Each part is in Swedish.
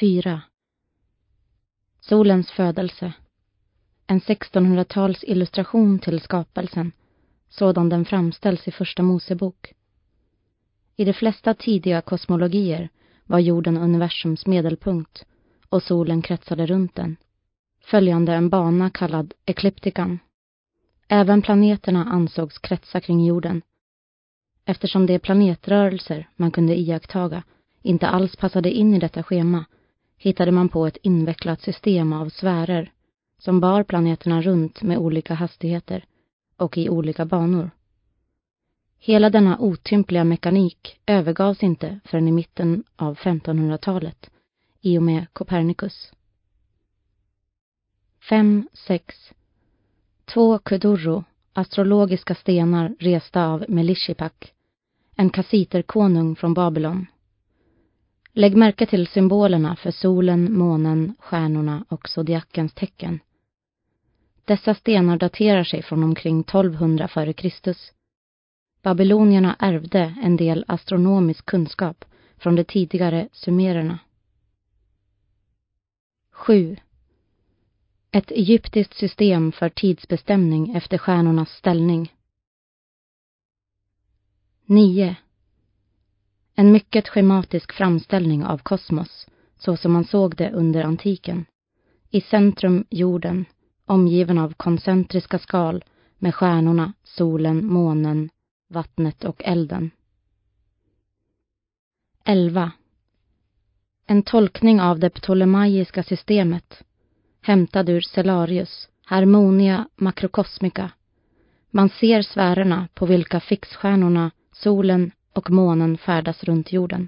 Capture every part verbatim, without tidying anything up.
fyra. Solens födelse. En sextonhundratals illustration till skapelsen, sådan den framställs i Första Mosebok. I de flesta tidiga kosmologier var jorden universums medelpunkt och solen kretsade runt den, följande en bana kallad ekliptikan. Även planeterna ansågs kretsa kring jorden, eftersom de planetrörelser man kunde iakttaga inte alls passade in i detta schema, hittade man på ett invecklat system av sfärer som bar planeterna runt med olika hastigheter och i olika banor. Hela denna otympliga mekanik övergavs inte förrän i mitten av femtonhundratalet, i och med Copernicus. fem sex. Två kudurro, astrologiska stenar resta av Melishipak, en kassiterkonung från Babylon. Lägg märke till symbolerna för solen, månen, stjärnorna och zodiakens tecken. Dessa stenar daterar sig från omkring tolvhundra före Kristus. Babylonierna ärvde en del astronomisk kunskap från de tidigare sumererna. sju. Ett egyptiskt system för tidsbestämning efter stjärnornas ställning. nio. En mycket schematisk framställning av kosmos, så som man såg det under antiken. I centrum jorden, omgiven av koncentriska skal med stjärnorna, solen, månen, vattnet och elden. elva. En tolkning av det ptolemaiska systemet, hämtad ur Cellarius, Harmonia Macrocosmica. Man ser sfärerna på vilka fixstjärnorna, solen och månen färdas runt jorden.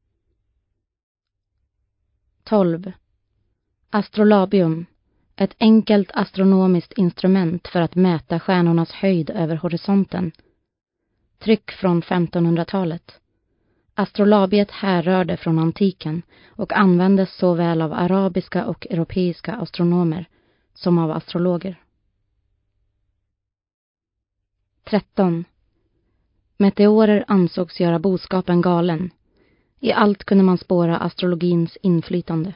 tolv. Astrolabium, ett enkelt astronomiskt instrument för att mäta stjärnornas höjd över horisonten. Tryck från femtonhundratalet. Astrolabiet härrörde från antiken och användes såväl av arabiska och europeiska astronomer som av astrologer. tretton. Meteorer ansågs göra boskapen galen. I allt kunde man spåra astrologins inflytande.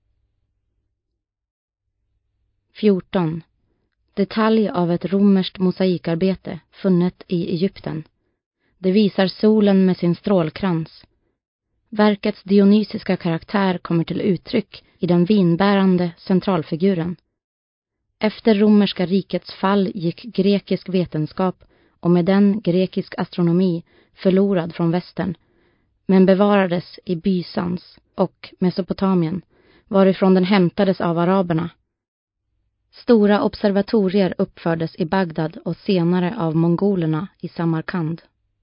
fjorton. Detalj av ett romerskt mosaikarbete funnet i Egypten. Det visar solen med sin strålkrans. Verkets dionysiska karaktär kommer till uttryck i den vinbärande centralfiguren. Efter romerska rikets fall gick grekisk vetenskap och med den grekisk astronomi förlorad från västern, men bevarades i Bysans och Mesopotamien, varifrån den hämtades av araberna. Stora observatorier uppfördes i Bagdad och senare av mongolerna i Samarkand.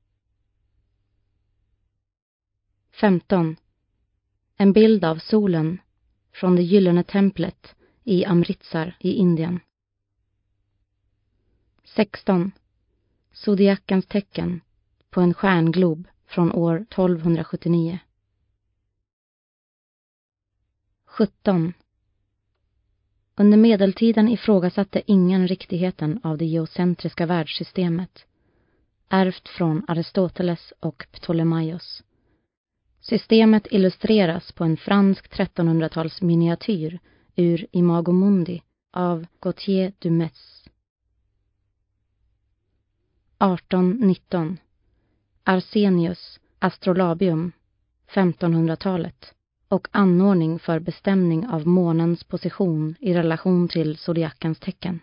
femton. En bild av solen från det gyllene templet i Amritsar i Indien. sexton. Zodiakens tecken på en stjärnglob från år tolvhundrasjuttionio. sjutton. Under medeltiden ifrågasatte ingen riktigheten av det geocentriska världssystemet, ärvt från Aristoteles och Ptolemaios. Systemet illustreras på en fransk trettonhundratals miniatyr ur Imago Mundi av Gauthier du Metz. arton nitton. Arsenius, Astrolabium, femtonhundratalet, och anordning för bestämning av månens position i relation till zodiakens tecken.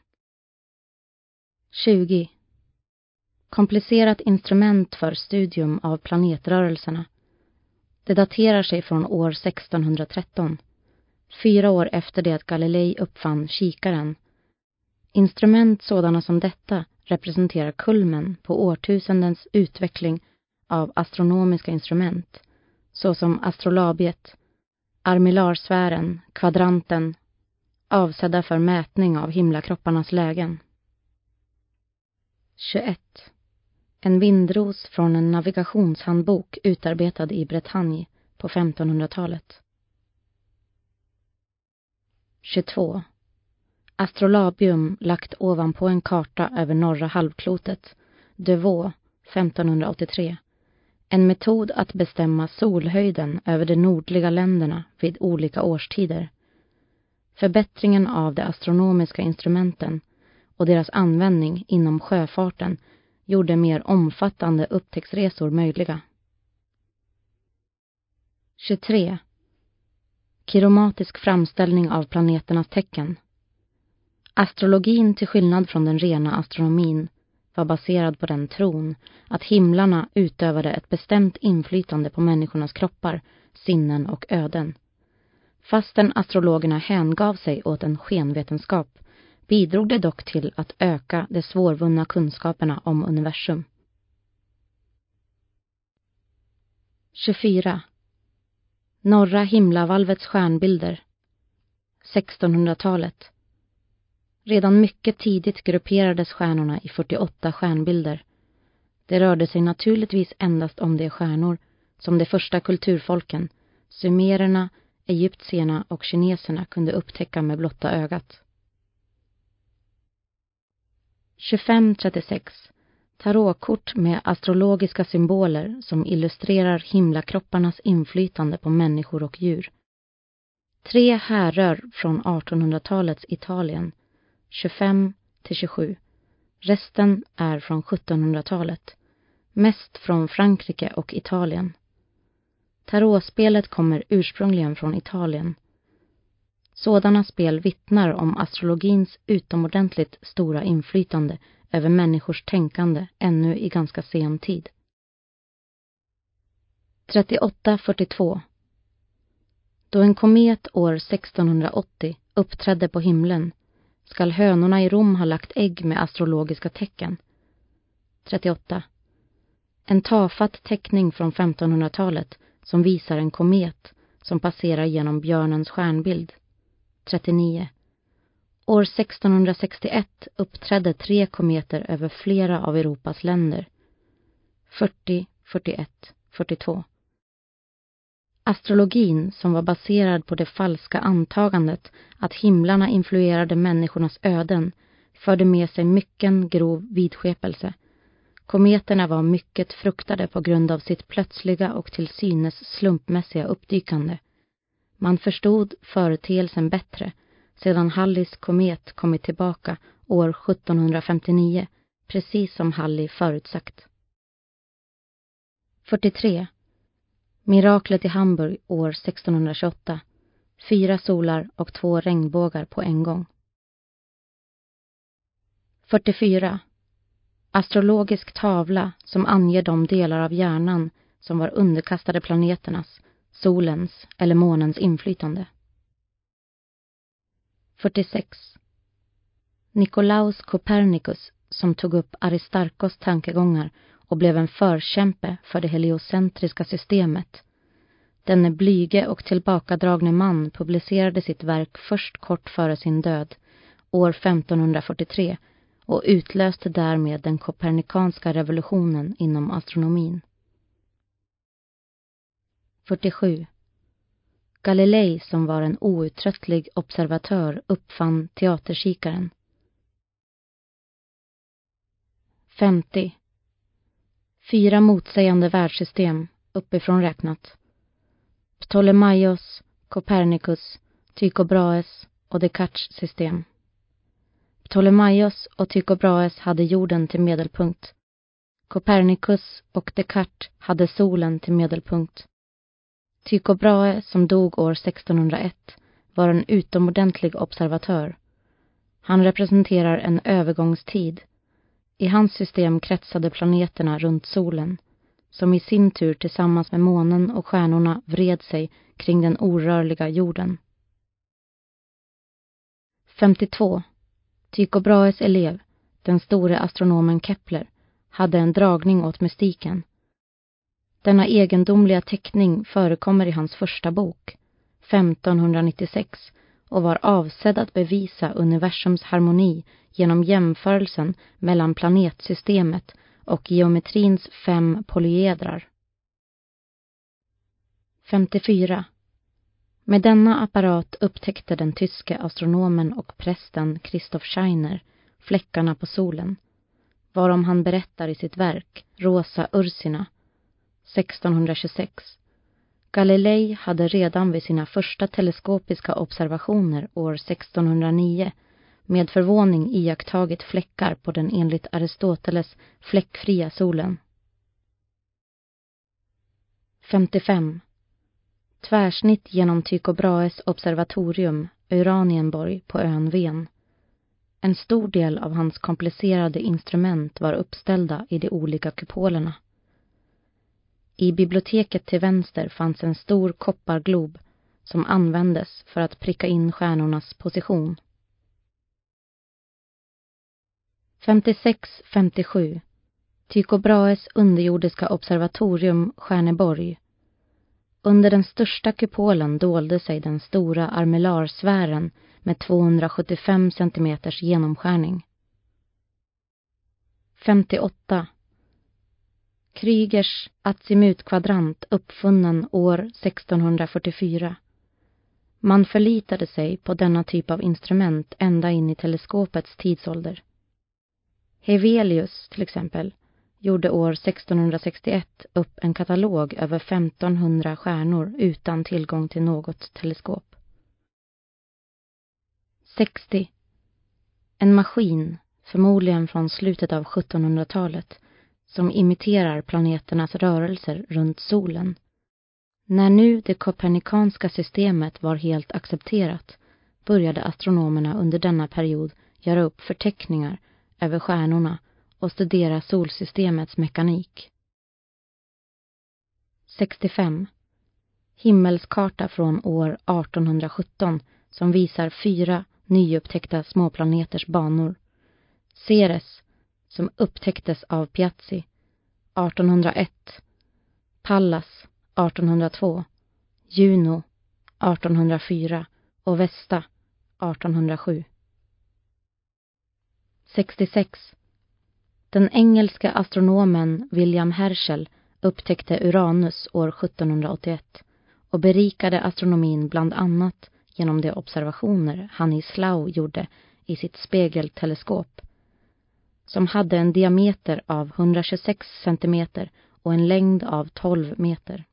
tjugo. Komplicerat instrument för studium av planetrörelserna. Det daterar sig från år sextonhundratretton, fyra år efter det att Galilei uppfann kikaren. Instrument sådana som detta representerar kulmen på årtusendens utveckling av astronomiska instrument, såsom astrolabiet, armillarsfären, kvadranten, avsedda för mätning av himlakropparnas lägen. tjugoett. En vindros från en navigationshandbok utarbetad i Bretagne på femtonhundratalet. tjugotvå. Astrolabium lagt ovanpå en karta över norra halvklotet, De Vaux, femtonhundraåttiotre. En metod att bestämma solhöjden över de nordliga länderna vid olika årstider. Förbättringen av de astronomiska instrumenten och deras användning inom sjöfarten gjorde mer omfattande upptäcktsresor möjliga. tjugotre. Kiromatisk framställning av planeternas tecken. Astrologin, till skillnad från den rena astronomin, var baserad på den tron att himlarna utövade ett bestämt inflytande på människornas kroppar, sinnen och öden. Fastän astrologerna hängav sig åt en skenvetenskap bidrog det dock till att öka de svårvunna kunskaperna om universum. tjugofyra. Norra himlavalvets stjärnbilder. sextonhundratalet. Redan mycket tidigt grupperades stjärnorna i fyrtioåtta stjärnbilder. Det rörde sig naturligtvis endast om de stjärnor som de första kulturfolken, sumererna, egyptierna och kineserna kunde upptäcka med blotta ögat. tjugofem trettiosex. Tarotkort med astrologiska symboler som illustrerar himlakropparnas inflytande på människor och djur. Tre härrör från artonhundratalets Italien, tjugofem till tjugosju. Resten är från sjuttonhundratalet, mest från Frankrike och Italien. Tarotspelet kommer ursprungligen från Italien. Sådana spel vittnar om astrologins utomordentligt stora inflytande över människors tänkande ännu i ganska sen tid. trettioåtta fyrtiotvå. Då en komet år sextonhundraåttio uppträdde på himlen skall hönorna i Rom ha lagt ägg med astrologiska tecken. trettioåtta. En tafatt teckning från femtonhundratalet som visar en komet som passerar genom björnens stjärnbild. trettionio. År sextonhundrasextioett uppträdde tre kometer över flera av Europas länder. fyrtio, fyrtioett, fyrtiotvå. Astrologin, som var baserad på det falska antagandet att himlarna influerade människornas öden, förde med sig mycken grov vidskepelse. Kometerna var mycket fruktade på grund av sitt plötsliga och till synes slumpmässiga uppdykande. Man förstod företeelsen bättre sedan Halleys komet kommit tillbaka år sjuttonhundrafemtionio, precis som Halley förutsagt. fyrtiotre. Miraklet i Hamburg år sextonhundratjugoåtta. Fyra solar och två regnbågar på en gång. fyrtiofyra. Astrologisk tavla som anger de delar av hjärnan som var underkastade planeternas, solens eller månens inflytande. fyrtiosex. Nikolaus Copernicus, som tog upp Aristarkos tankegångar och blev en förkämpe för det heliocentriska systemet. Denne blyge och tillbakadragne man publicerade sitt verk först kort före sin död, år femtonhundrafyrtiotre, och utlöste därmed den kopernikanska revolutionen inom astronomin. fyrtiosju. Galilei, som var en outtröttlig observatör, uppfann teaterkikaren. femtio. Fyra motsägande världssystem, uppifrån räknat. Ptolemaios, Copernicus, Tycho Brahes och Descartes system. Ptolemaios och Tycho Brahes hade jorden till medelpunkt. Copernicus och Descartes hade solen till medelpunkt. Tycho Brahe, som dog år sextonhundraett, var en utomordentlig observatör. Han representerar en övergångstid. I hans system kretsade planeterna runt solen, som i sin tur tillsammans med månen och stjärnorna vred sig kring den orörliga jorden. femtiotvå. Tycho Brahes elev, den store astronomen Kepler, hade en dragning åt mystiken. Denna egendomliga teckning förekommer i hans första bok, femtonhundranittiosex, och var avsedd att bevisa universums harmoni genom jämförelsen mellan planetsystemet och geometrins fem polyedrar. femtiofyra. Med denna apparat upptäckte den tyske astronomen och prästen Christoph Scheiner fläckarna på solen, varom han berättar i sitt verk Rosa Ursina. sextonhundratjugosex. Galilei hade redan vid sina första teleskopiska observationer år sextonhundranio med förvåning iakttagit fläckar på den enligt Aristoteles fläckfria solen. femtiofem. Tvärsnitt genom Tycho Brahes observatorium Uranienborg på ön Ven. En stor del av hans komplicerade instrument var uppställda i de olika kupolerna. I biblioteket till vänster fanns en stor kopparglob som användes för att pricka in stjärnornas position. femtiosex femtiosju. Tycho Brahes underjordiska observatorium Stjärneborg. Under den största kupolen dolde sig den stora armillarsfären med tvåhundrasjuttiofem centimeters genomskärning. femtioåtta. Krügers azimutkvadrant uppfunnen år sextonhundrafyrtiofyra. Man förlitade sig på denna typ av instrument ända in i teleskopets tidsålder. Hevelius till exempel gjorde år sextonhundrasextioett upp en katalog över femtonhundra stjärnor utan tillgång till något teleskop. sextio. En maskin, förmodligen från slutet av sjuttonhundratalet, som imiterar planeternas rörelser runt solen. När nu det kopernikanska systemet var helt accepterat började astronomerna under denna period göra upp förteckningar över stjärnorna och studera solsystemets mekanik. sextiofem. Himmelskarta från år artonhundrasjutton som visar fyra nyupptäckta småplaneters banor. Ceres, som upptäcktes av Piazzi, artonhundraett. Pallas, artonhundratvå. Juno, artonhundrafyra och Vesta, artonhundrasju. sextiosex. Den engelska astronomen William Herschel upptäckte Uranus år sjuttonhundraåttioett och berikade astronomin bland annat genom de observationer han i Slough gjorde i sitt spegelteleskop, som hade en diameter av etthundratjugosex centimeter och en längd av tolv meter.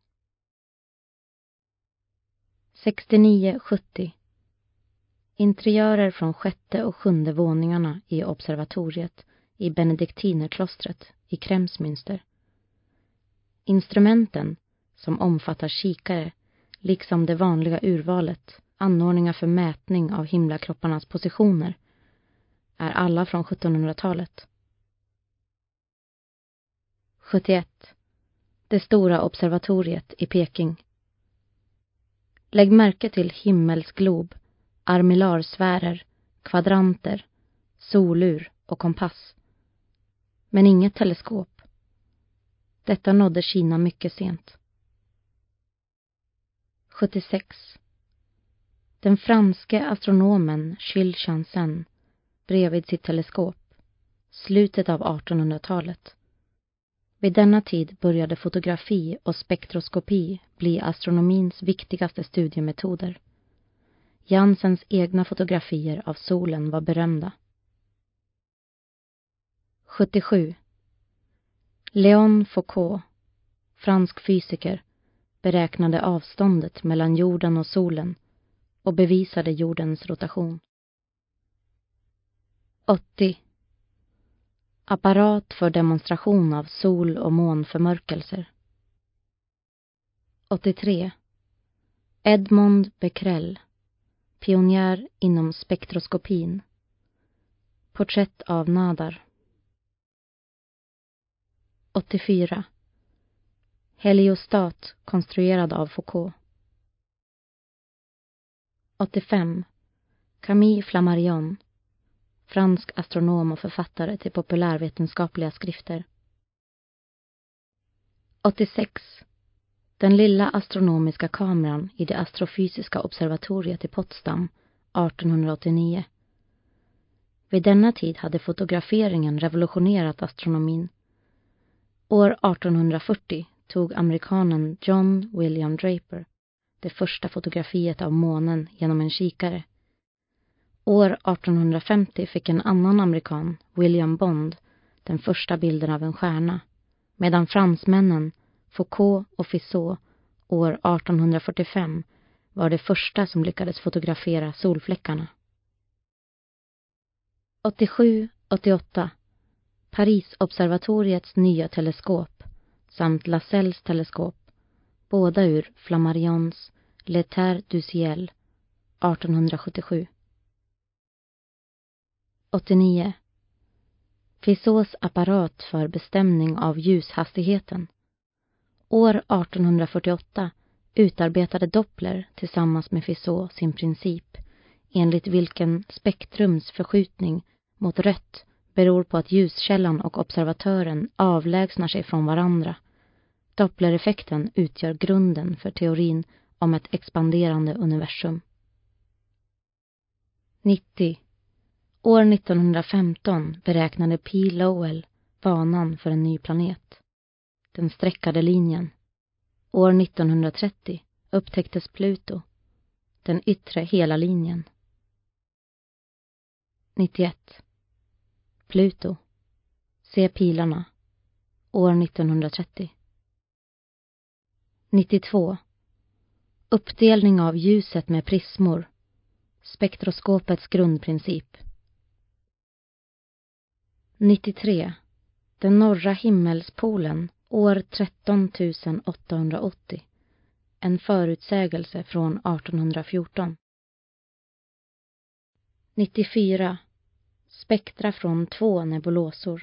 sextionio sjuttio. Interiörer från sjätte och sjunde våningarna i observatoriet i Benediktinerklostret i Kremsmünster. Instrumenten, som omfattar kikare, liksom det vanliga urvalet, anordningar för mätning av himlakropparnas positioner, är alla från sjuttonhundratalet. sjuttioett. Det stora observatoriet i Peking. Lägg märke till himmelsglob, armillarsfärer, kvadranter, solur och kompass. Men inget teleskop. Detta nådde Kina mycket sent. sjuttiosex. Den franske astronomen Jules Janssen bredvid sitt teleskop, slutet av artonhundratalet. Vid denna tid började fotografi och spektroskopi bli astronomins viktigaste studiemetoder. Janssens egna fotografier av solen var berömda. sjuttiosju. Léon Foucault, fransk fysiker, beräknade avståndet mellan jorden och solen och bevisade jordens rotation. åttio. Apparat för demonstration av sol- och månförmörkelser. åttiotre. Edmond Becquerel, pionjär inom spektroskopin. Porträtt av Nadar. åttiofyra. Heliostat konstruerad av Foucault. åttiofem. Camille Flammarion, fransk astronom och författare till populärvetenskapliga skrifter. åttiosex. Den lilla astronomiska kameran i det astrofysiska observatoriet i Potsdam artonhundraåttionio. Vid denna tid hade fotograferingen revolutionerat astronomin. År artonhundrafyrtio tog amerikanen John William Draper det första fotografiet av månen genom en kikare. År artonhundrafemtio fick en annan amerikan, William Bond, den första bilden av en stjärna, medan fransmännen Foucault och Fizeau år arton fyrtiofem var det första som lyckades fotografera solfläckarna. åttiosju åttioåtta Parisobservatoriets nya teleskop samt Lassells teleskop, båda ur Flammarions Le Terre du Ciel arton sjuttiosju. åttionio Fizeaus apparat för bestämning av ljushastigheten. År arton fyrtioåtta utarbetade Doppler tillsammans med Fizeau sin princip, enligt vilken spektrums förskjutning mot rött beror på att ljuskällan och observatören avlägsnar sig från varandra. Dopplereffekten utgör grunden för teorin om ett expanderande universum. nittio År nittonhundrafemton beräknade P. Lowell banan för en ny planet, den streckade linjen. År nittonhundratrettio upptäcktes Pluto, den yttre hela linjen. nittioett Pluto, se pilarna, år nittonhundratrettio. nittiotvå Uppdelning av ljuset med prismor, spektroskopets grundprincip. nittiotre Den norra himmelspolen, år tretton tusen åttahundraåttio, en förutsägelse från arton fjorton. nittiofyra Spektra från två nebulosor.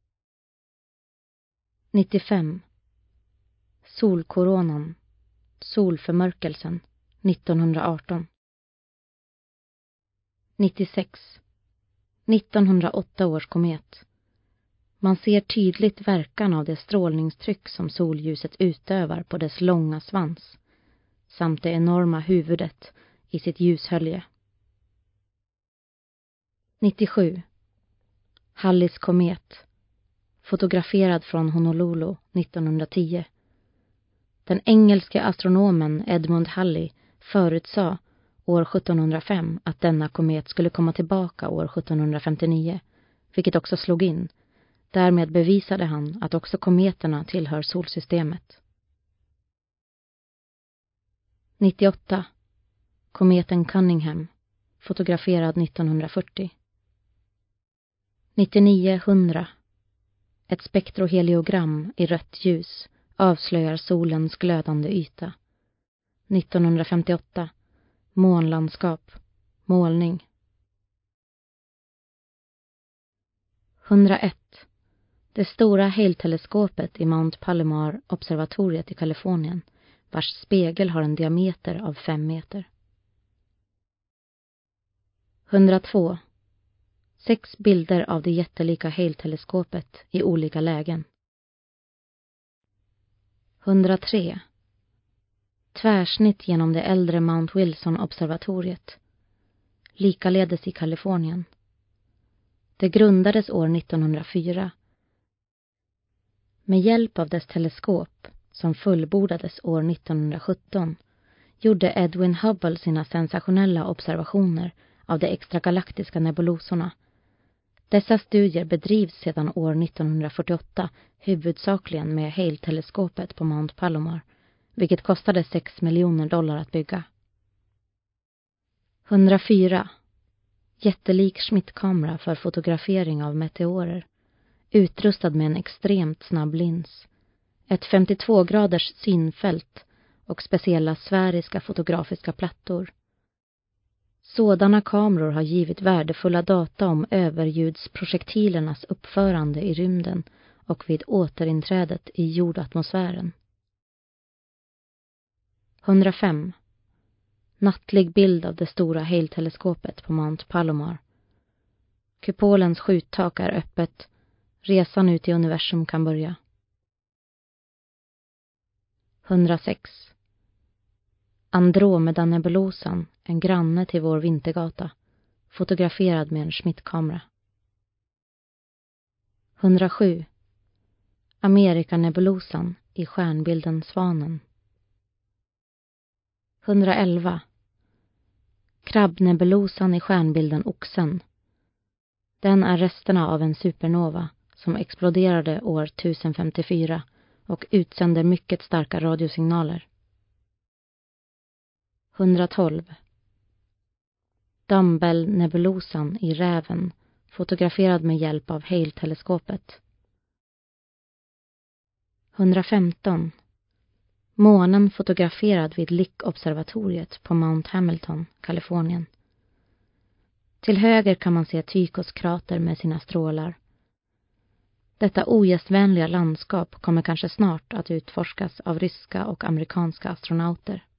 nittiofem Solkoronan, solförmörkelsen, nittonhundraarton. nittiosex nittonhundraåtta års komet. Man ser tydligt verkan av det strålningstryck som solljuset utövar på dess långa svans, samt det enorma huvudet i sitt ljushölje. nittiosju Halleys komet, fotograferad från Honolulu nittonhundratio. Den engelske astronomen Edmund Halley förutsade år sjuttonhundrafem att denna komet skulle komma tillbaka år sjuttonhundrafemtionio, vilket också slog in. Därmed bevisade han att också kometerna tillhör solsystemet. nittioåtta Kometen Cunningham, fotograferad nittonhundrafyrtio. nittionio hundra Ett spektroheliogram i rött ljus avslöjar solens glödande yta. nittonhundrafemtioåtta Månlandskap, målning. hundraett Det stora Hale-teleskopet i Mount Palomar-observatoriet i Kalifornien, vars spegel har en diameter av fem meter. hundratvå Sex bilder av det jättelika Hale-teleskopet i olika lägen. hundratre Tvärsnitt genom det äldre Mount Wilson-observatoriet, likaledes i Kalifornien. Det grundades år nittonhundrafyra. Med hjälp av dess teleskop, som fullbordades år nittonhundrasjutton, gjorde Edwin Hubble sina sensationella observationer av de extragalaktiska nebulosorna. Dessa studier bedrivs sedan år nittonhundrafyrtioåtta huvudsakligen med Hale-teleskopet på Mount Palomar, vilket kostade sex miljoner dollar att bygga. hundrafyra Jättelik Schmidt-kamera för fotografering av meteorer, utrustad med en extremt snabb lins, ett femtiotvå graders synfält och speciella sfäriska fotografiska plattor. Sådana kameror har givit värdefulla data om överljudsprojektilernas uppförande i rymden och vid återinträdet i jordatmosfären. hundrafem Nattlig bild av det stora Hale-teleskopet på Mount Palomar. Kupolens skjuttak är öppet. Resan ut i universum kan börja. hundrasex Andromeda-nebulosan, en granne till vår vintergata, fotograferad med en Schmidt-kamera. hundrasju Amerikanebulosan i stjärnbilden Svanen. hundraelva Krabbnebulosan i stjärnbilden Oxen. Den är resterna av en supernova som exploderade år tusen femtiofyra och utsänder mycket starka radiosignaler. hundratolv. Dumbbell-nebulosan i räven, fotograferad med hjälp av Hale-teleskopet. hundrafemton. Månen fotograferad vid Lick-observatoriet på Mount Hamilton, Kalifornien. Till höger kan man se Tykos krater med sina strålar. Detta ogästvänliga landskap kommer kanske snart att utforskas av ryska och amerikanska astronauter.